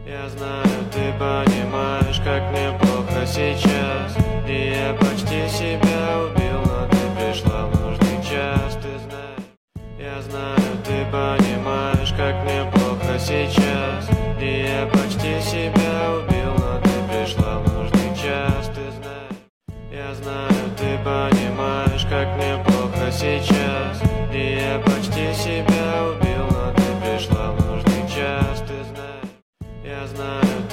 Я знаю, ты понимаешь, как мне плохо сейчас. И я почти себя убил, но ты пришла в нужный час, ты знаешь. Я знаю, ты понимаешь, как мне плохо сейчас. И я почти себя убил, но ты пришла в нужный час, ты знаешь. Я знаю, ты понимаешь, как мне плохо сейчас. И я почти себя